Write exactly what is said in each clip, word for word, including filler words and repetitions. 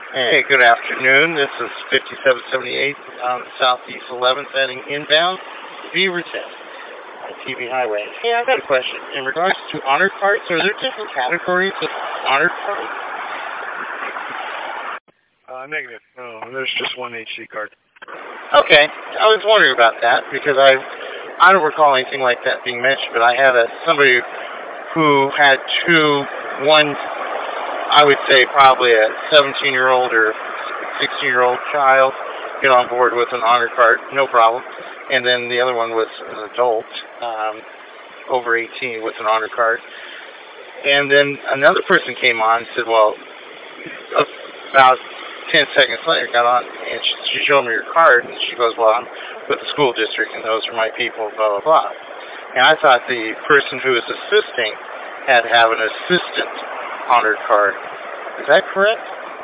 Hey, good afternoon. This is fifty-seven seventy-eight on Southeast eleventh heading inbound, Beaverton, on T V Highway. Hey, I've got a question. In regards to honor cards, are there different categories of honor cards? Uh, negative. No, there's just one H C card. Okay, I was wondering about that because I I don't recall anything like that being mentioned, but I had a somebody who had two, one I would say probably a seventeen-year-old or sixteen-year-old child get on board with an honor card, no problem. And then the other one was an adult, um, over eighteen with an honor card. And then another person came on and said, well, about ten seconds later got on and she, she showed me her card and she goes, well, I'm with the school district and those are my people, blah, blah, blah. And I thought the person who was assisting had to have an assistant honored card. Is that correct?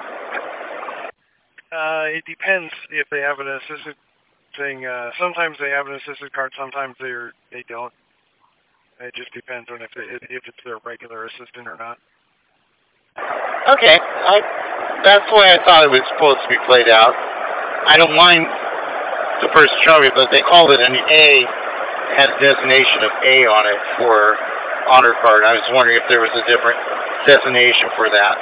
Uh, it depends if they have an assistant thing. Uh, sometimes they have an assistant card, sometimes they they don't. It just depends on if they, if it's their regular assistant or not. Okay, I, that's the way I thought it was supposed to be played out. I don't mind the person showing me, but they called it an A, had a designation of A on it for honor card. I was wondering if there was a different designation for that.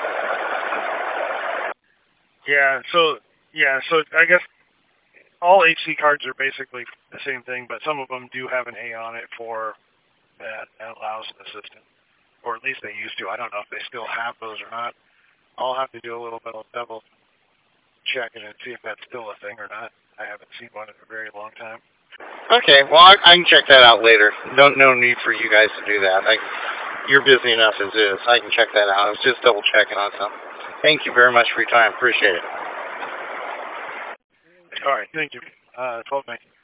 Yeah, so yeah, so I guess all H C cards are basically the same thing, but some of them do have an A on it for that, that allows an assistant, or at least they used to. I don't know if they still have those or not. I'll have to do a little bit of double checking and see if that's still a thing or not. I haven't seen one in a very long time. Okay, well I, I can check that out later. No, no need for you guys to do that. I, you're busy enough as is. I can check that out. I was just double checking on something. Thank you very much for your time. Appreciate it. All right, thank you. Uh, twelve nineteen.